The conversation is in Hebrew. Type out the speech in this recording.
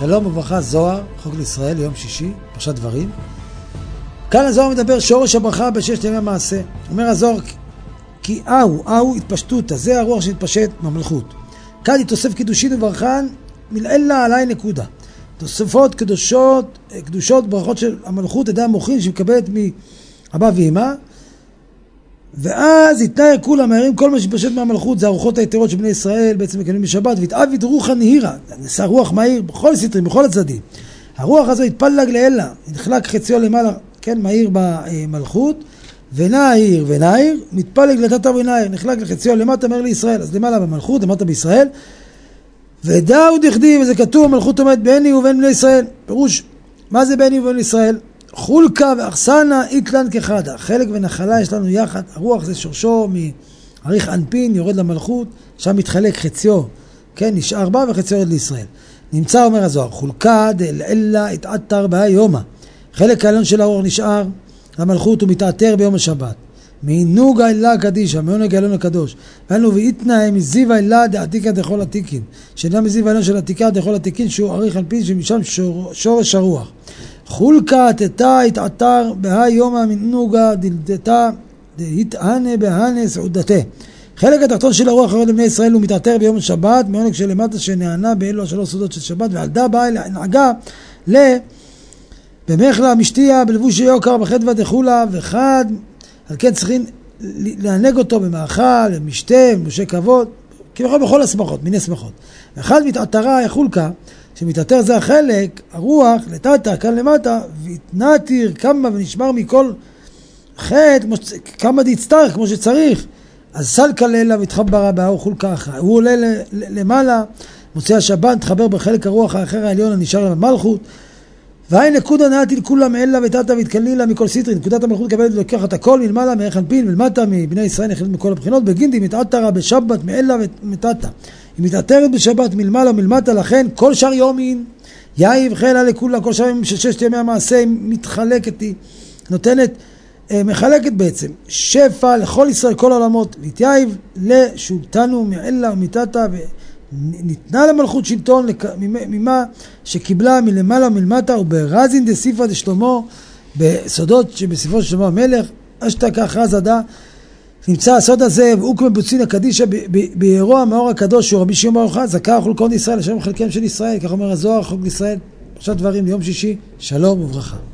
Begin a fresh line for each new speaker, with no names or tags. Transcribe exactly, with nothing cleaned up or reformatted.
שלום וברכה, זוהר, חוק לישראל, יום שישי, פרשת דברים. כאן הזוהר מדבר שורש הברכה בששת ימי המעשה. אומר הזוהר, כי אהו, אהו התפשטות, זה הרוח שהתפשט מהמלכות. כאן היא תוסף קידושין וברכן, מלעילה עליי נקודה. תוספות קדושות, קדושות ברכות של המלכות, ידי המוחין שמקבלת מאבא ואמא, ואז יתנער כולם מהרים כל מה שפשט מהמלכות, זה הרוחות היתרות של בני ישראל בעצם מקבלים בשבת, והתאביד רוחה נהירה, נעשה רוח מהיר בכל סתרים, בכל הצדדים. הרוח הזו התפלג לאלה, נחלק חציו למעלה, כן, מהיר במלכות, ונעיר ונעיר, מתפלג לתתה ונעיר, נחלק לחציו למטה מהיר לישראל, אז למעלה במלכות, למטה בישראל, ודאו דכדי, וזה כתוב, המלכות עומד בעיני ובין בני ישראל. פירוש, מה זה בעיני ובין ישראל? חולקה ואחסנה איתלן כחדה. חלק ונחלה יש לנו יחד. הרוח זה שורשו מעריך אנפין, יורד למלכות, שם מתחלק חציו, כן, נשאר בה וחציו יורד לישראל. נמצא, אומר הזוהר, חולקה דלעילה התעתר בה יומה. חלק העליון של הרוח נשאר למלכות ומתעתר ביום השבת. מעינוג האלה הקדישה, מעונג העליון הקדוש. ואנו ואיתנה מזיו האלה דעתיקה דכל עתיקין. שאלה מזיו האליון של עתיקה דכל עתיקין, שהוא עריך אנפין שמשם שור, שורש הרוח. חולקה תתה התעתר בה יומה מנוגה דלתתה דהתענה בהנה סעודתה. חלק התחתון של הרוח יורד לבני ישראל הוא מתעתר ביום השבת, מעונג של למטה שנענה באלו השלוש סעודות של שבת, ועל דה באה נהגה ל... במחלה משתיה, בלבוש יוקר, בחדווה דחולה, וחד, על כן צריכים לענג אותו במאכל, במשתה, בלבושי כבוד, כביכול בכל השמחות, מיני שמחות. ואחד מתעתרה יחולקה, שמתעתר זה החלק, הרוח, לטאטה, כאן למטה, והתנעתיר כמה ונשמר מכל חטא, כמה דהצטרך, כמו שצריך. אז סלקה לילה והתחברה באור חולקה אחרא. הוא עולה למעלה, מוצא השבת, תחבר בחלק הרוח האחר העליון, הנשאר למלכות, והי נקודה נעתיל כולם אלה ותתה והתקלילה מכל סטרי. נקודת המלכות קבלת ולוקחת הכל מלמעלה, מערך אנפין, מלמטה, מבני ישראל נחלט מכל הבחינות. בגינדי מתעתרה בשבת מאלה ומתתה. היא מתעתרת בשבת מלמעלה ומלמטה, לכן כל שאר יומין יאיב חלה לכולה, כל שאר ימים של ששת ימי המעשה היא מתחלקת, היא נותנת, מחלקת בעצם שפע לכל ישראל, כל העולמות, והתייב לשולטנו מאלה ומתתה, וניתנה למלכות שלטון ממה שקיבלה מלמעלה ומלמטה, וברזין דסיפא דשלמה, בסודות שבספרו של שלמה המלך, אשתקה אחרז עדה, נמצא הסוד הזה, והוא כמבוצין הקדישה באירוע המאור הקדוש, שהוא רבי שמעון בר יוחאי, זכה חולקון ישראל, השם חלקם של ישראל, כך אומר הזוהר, חוק לישראל, פרשת דברים ליום שישי, שלום וברכה.